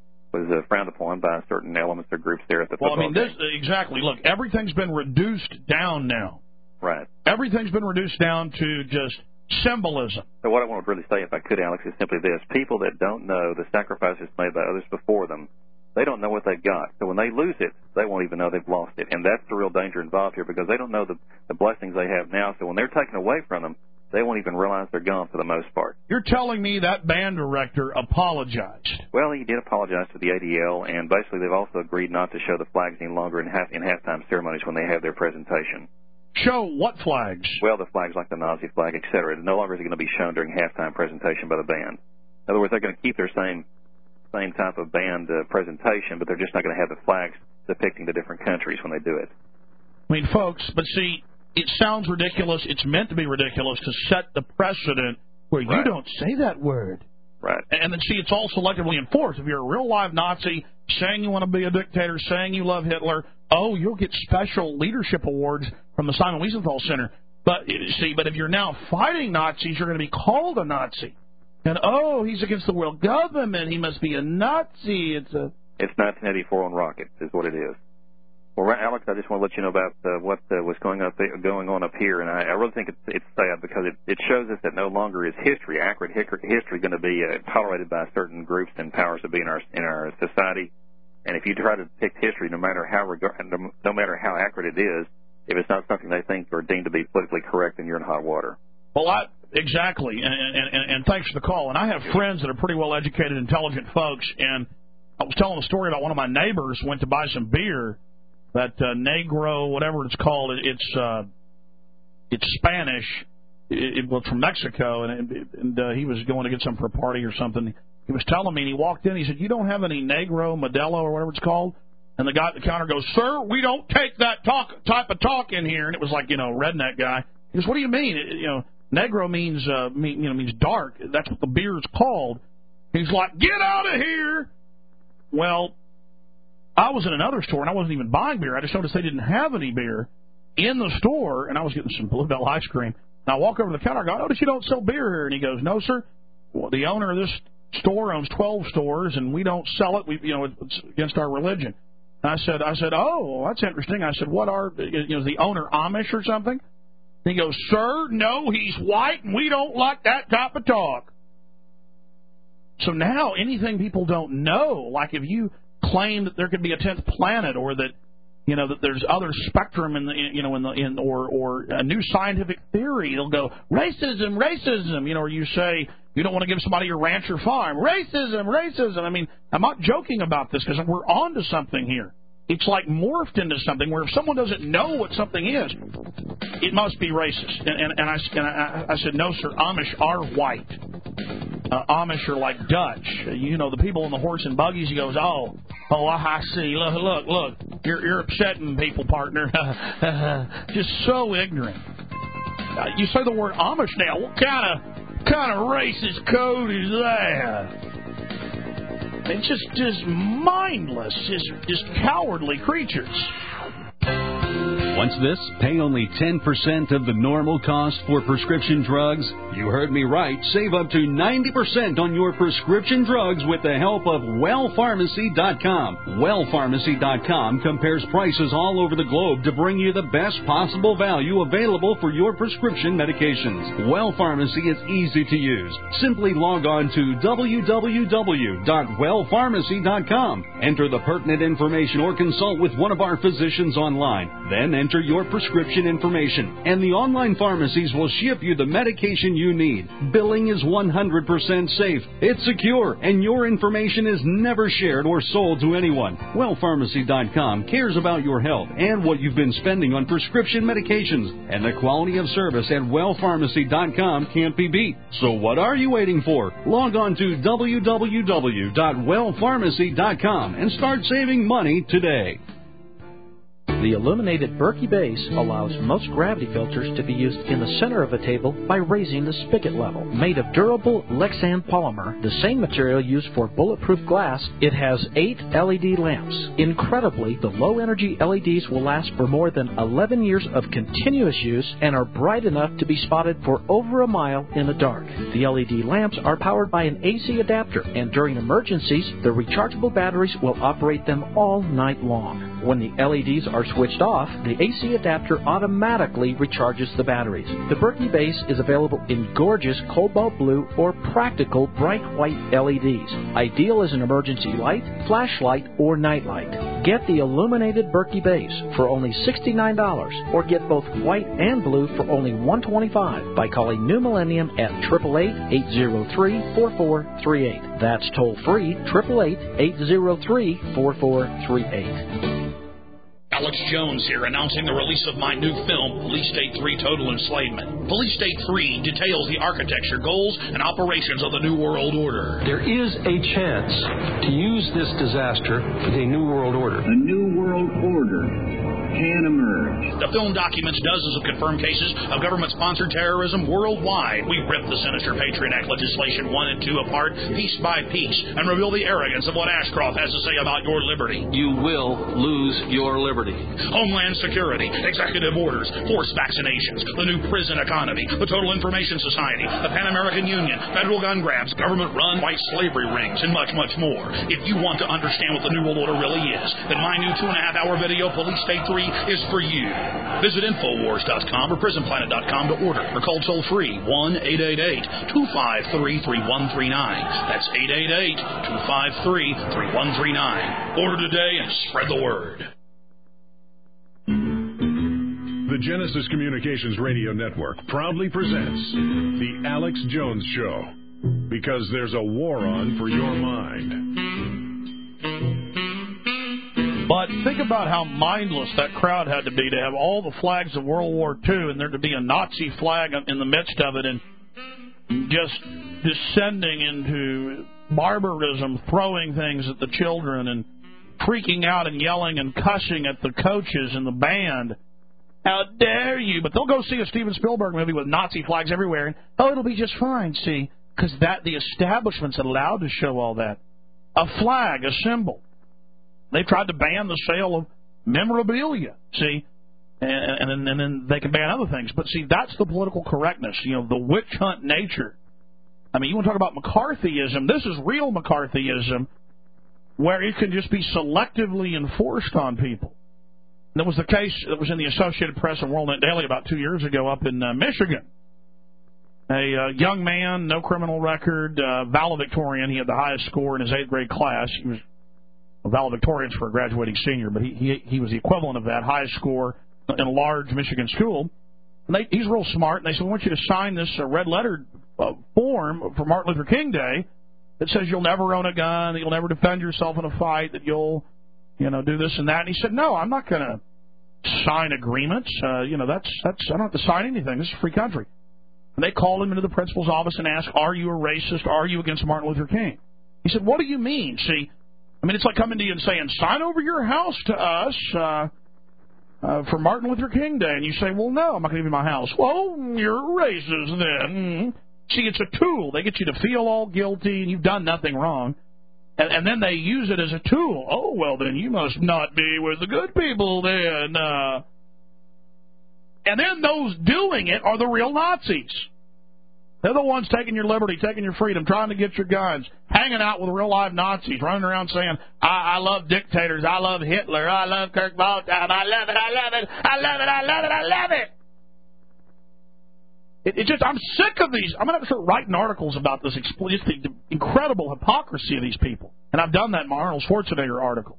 frowned upon by certain elements or groups there at the football game. Exactly. Look, everything's been reduced down now. Right. Everything's been reduced down to just symbolism. So what I want to really say, if I could, Alex, is simply this. People that don't know the sacrifices made by others before them they don't know what they've got. So when they lose it, they won't even know they've lost it. And that's the real danger involved here, because they don't know the blessings they have now. So when they're taken away from them, they won't even realize they're gone for the most part. You're telling me that band director apologized? Well, he did apologize to the ADL, and basically they've also agreed not to show the flags any longer in halftime ceremonies when they have their presentation. Show what flags? Well, the flags like the Nazi flag, etc. No longer is it going to be shown during halftime presentation by the band. In other words, they're going to keep their same type of band presentation, but they're just not going to have the flags depicting the different countries when they do it. I mean, folks, but see, it sounds ridiculous. It's meant to be ridiculous to set the precedent where you don't say that word. Right. And then, see, it's all selectively enforced. If you're a real-live Nazi saying you want to be a dictator, saying you love Hitler, you'll get special leadership awards from the Simon Wiesenthal Center. But if you're now fighting Nazis, you're going to be called a Nazi. And, he's against the world government. He must be a Nazi. It's 1984 on rockets is what it is. Well, Alex, I just want to let you know about what was going on up here, and I really think it's sad because it shows us that no longer is accurate history, going to be tolerated by certain groups and powers that be in our society. And if you try to depict history, no matter how accurate it is, if it's not something they think or deemed to be politically correct, then you're in hot water. Well, exactly, and thanks for the call. And I have friends that are pretty well educated, intelligent folks, and I was telling a story about one of my neighbors went to buy some beer. That Negro, whatever it's called, it's Spanish. It was from Mexico, and he was going to get some for a party or something. He was telling me, and he walked in. He said, "You don't have any Negro Modelo or whatever it's called?" And the guy at the counter goes, "Sir, we don't take that type of talk in here." And it was like, redneck guy. He goes, "What do you mean? Negro means dark. That's what the beer is called." He's like, "Get out of here!" Well, I was in another store, and I wasn't even buying beer. I just noticed they didn't have any beer in the store, and I was getting some Bluebell ice cream. And I walk over to the counter. I go, "I notice you don't sell beer here." And he goes, "No, sir. Well, the owner of this store owns 12 stores, and we don't sell it. It's against our religion." And I said, "Oh, that's interesting." I said, "What is the owner Amish or something?" And he goes, "Sir, no, he's white, and we don't like that type of talk." So now anything people don't know, like if you claim that there could be a 10th planet, or that that there's other spectrum or a new scientific theory, they'll go racism, or you say you don't want to give somebody your ranch or farm, racism. I mean, I'm not joking about this because we're on to something here. It's like morphed into something where if someone doesn't know what something is, it must be racist. And I said, "No, sir, Amish are white. Amish are like Dutch. The people in the horse and buggies." He goes, "Oh, I see. Look. You're upsetting people, partner." Just so ignorant. You say the word Amish now. What kind of racist code is that? It's just mindless, just cowardly creatures. Once this, pay only 10% of the normal cost for prescription drugs. You heard me right. Save up to 90% on your prescription drugs with the help of WellPharmacy.com. WellPharmacy.com compares prices all over the globe to bring you the best possible value available for your prescription medications. Well Pharmacy is easy to use. Simply log on to www.wellpharmacy.com. Enter the pertinent information or consult with one of our physicians online. Then enter your prescription information, and the online pharmacies will ship you the medication you need. Billing is 100% safe. It's secure, and your information is never shared or sold to anyone. WellPharmacy.com cares about your health and what you've been spending on prescription medications, and the quality of service at WellPharmacy.com can't be beat. So what are you waiting for? Log on to www.wellpharmacy.com and start saving money today. The illuminated Berkey base allows most gravity filters to be used in the center of a table by raising the spigot level. Made of durable Lexan polymer, the same material used for bulletproof glass, it has 8 LED lamps. Incredibly, the low-energy LEDs will last for more than 11 years of continuous use and are bright enough to be spotted for over a mile in the dark. The LED lamps are powered by an AC adapter, and during emergencies, the rechargeable batteries will operate them all night long. When the LEDs are switched off, the AC adapter automatically recharges the batteries. The Berkey base is available in gorgeous cobalt blue or practical bright white LEDs. Ideal as an emergency light, flashlight, or nightlight. Get the illuminated Berkey base for only $69 or get both white and blue for only $125 by calling New Millennium at 888-803-4438. That's toll free 888-803-4438. Alex Jones here, announcing the release of my new film, Police State 3 Total Enslavement. Police State 3 details the architecture, goals, and operations of the New World Order. There is a chance to use this disaster for the New World Order. A New World Order can emerge. The film documents dozens of confirmed cases of government-sponsored terrorism worldwide. We rip the sinister Patriot Act legislation 1 and 2 apart, piece by piece, and reveal the arrogance of what Ashcroft has to say about your liberty. You will lose your liberty. Homeland Security, executive orders, forced vaccinations, the new prison economy, the Total Information Society, the Pan American Union, federal gun grabs, government-run white slavery rings, and much, much more. If you want to understand what the New World Order really is, then my new 2.5-hour video, Police State 3, is for you. Visit Infowars.com or PrisonPlanet.com to order or call toll-free 1-888-253-3139. That's 888-253-3139. Order today and spread the word. The Genesis Communications Radio Network proudly presents The Alex Jones Show, because there's a war on for your mind. But think about how mindless that crowd had to be to have all the flags of World War II and there to be a Nazi flag in the midst of it and just descending into barbarism, throwing things at the children and freaking out and yelling and cussing at the coaches and the band. How dare you? But they'll go see a Steven Spielberg movie with Nazi flags everywhere and, oh, it'll be just fine, see, because the establishment's allowed to show all that. A flag, a symbol. They tried to ban the sale of memorabilia, see, and then they can ban other things. But, see, that's the political correctness, the witch hunt nature. I mean, you want to talk about McCarthyism. This is real McCarthyism where it can just be selectively enforced on people. There was the case that was in the Associated Press and WorldNet Daily about 2 years ago up in Michigan. A young man, no criminal record, valedictorian. He had the highest score in his 8th grade class. He was a valedictorian for a graduating senior, but he was the equivalent of that, highest score in a large Michigan school. And he's real smart, and they said, we want you to sign this red-lettered form for Martin Luther King Day that says you'll never own a gun, that you'll never defend yourself in a fight, that you'll, do this and that. And he said, no, I'm not going to sign agreements. I don't have to sign anything. This is a free country. And they called him into the principal's office and asked, are you a racist? Are you against Martin Luther King? He said, what do you mean? See, it's like coming to you and saying, sign over your house to us for Martin Luther King Day. And you say, well, no, I'm not going to give you my house. Well, you're racist then. See, it's a tool. They get you to feel all guilty and you've done nothing wrong. And then they use it as a tool. Oh, well, then you must not be with the good people then. And then those doing it are the real Nazis. They're the ones taking your liberty, taking your freedom, trying to get your guns, hanging out with real-life Nazis, running around saying, I love dictators, I love Hitler, I love Kirk Waldheim, I love it, I love it, I love it, I love it, I love it. I'm sick of these. I'm going to start writing articles about this, just the incredible hypocrisy of these people. And I've done that in my Arnold Schwarzenegger article.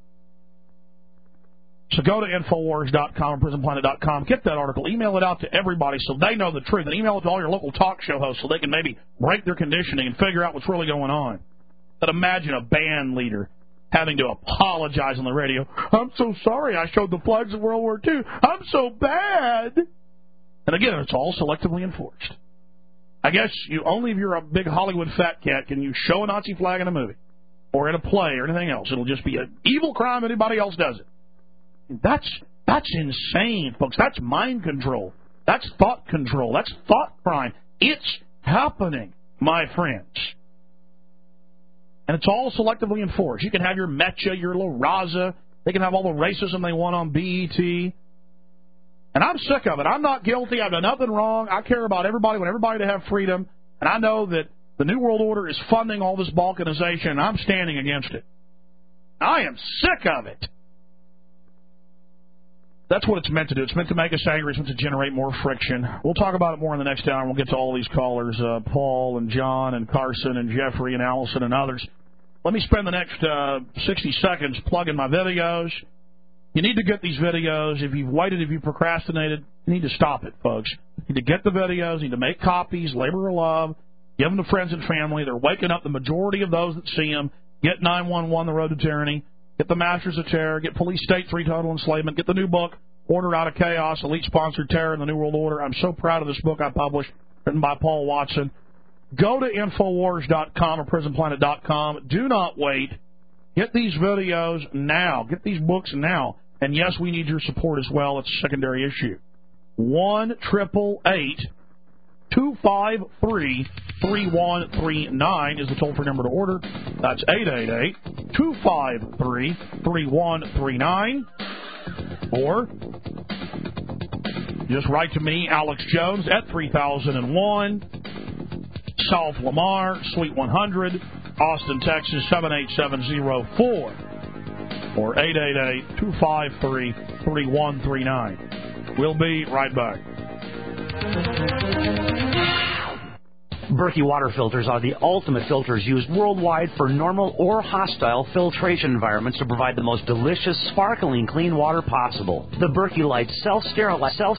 So go to Infowars.com or PrisonPlanet.com. Get that article. Email it out to everybody so they know the truth. And email it to all your local talk show hosts so they can maybe break their conditioning and figure out what's really going on. But imagine a band leader having to apologize on the radio. I'm so sorry I showed the flags of World War II. I'm so bad. And again, it's all selectively enforced. I guess only if you're a big Hollywood fat cat can you show a Nazi flag in a movie or in a play or anything else. It'll just be an evil crime if anybody else does it. That's insane, folks. That's mind control. That's thought control. That's thought crime. It's happening, my friends. And it's all selectively enforced. You can have your Mecha, your La Raza. They can have all the racism they want on BET. And I'm sick of it. I'm not guilty. I've done nothing wrong. I care about everybody. I want everybody to have freedom. And I know that the New World Order is funding all this balkanization, and I'm standing against it. I am sick of it. That's what it's meant to do. It's meant to make us angry. It's meant to generate more friction. We'll talk about it more in the next hour, and we'll get to all these callers, Paul and John and Carson and Jeffrey and Allison and others. Let me spend the next 60 seconds plugging my videos. You need to get these videos. If you've waited, if you've procrastinated, you need to stop it, folks. You need to get the videos. You need to make copies, labor of love, give them to friends and family. They're waking up the majority of those that see them. Get 911, The Road to Tyranny. Get the Masters of Terror. Get Police State 3, Total Enslavement. Get the new book, Order Out of Chaos, Elite-Sponsored Terror and the New World Order. I'm so proud of this book I published, written by Paul Watson. Go to Infowars.com or PrisonPlanet.com. Do not wait. Get these videos now. Get these books now. And, yes, we need your support as well. It's a secondary issue. 1-888-253-3139 is the toll-free number to order. That's 888-253-3139. Or just write to me, Alex Jones, at 3001 South Lamar, Suite 100, Austin, Texas, 78704. Or 888-253-3139. We'll be right back. Berkey water filters are the ultimate filters used worldwide for normal or hostile filtration environments to provide the most delicious, sparkling, clean water possible. The Berkey Light self-sterilize